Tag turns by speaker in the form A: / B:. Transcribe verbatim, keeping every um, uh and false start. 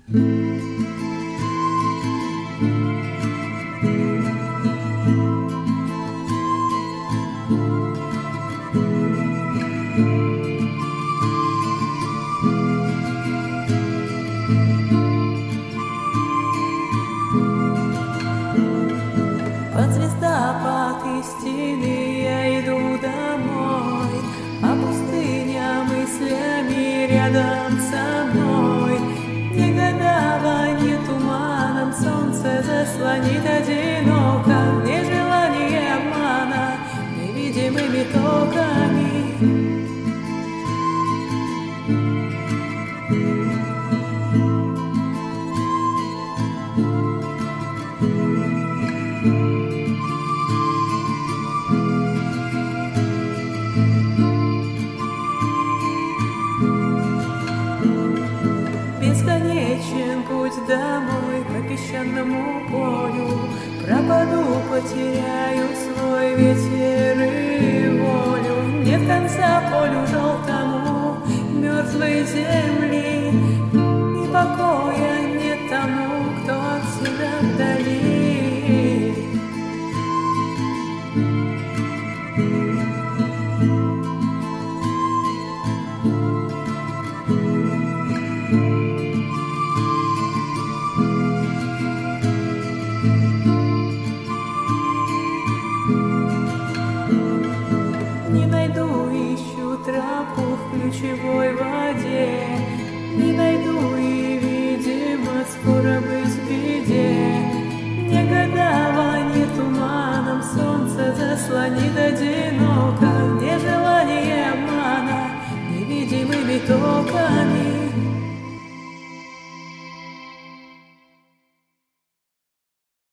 A: Под звездопад истины я иду домой, а пустыня мыслями рядом со мной. Негодование туманом солнце заслонит одиноко, нежелание обмана невидимыми токами. Бесконечен путь домой по песчаному полю, пропаду, потеряю свой ветер и волю. Нет конца полю желтому мертвой земли.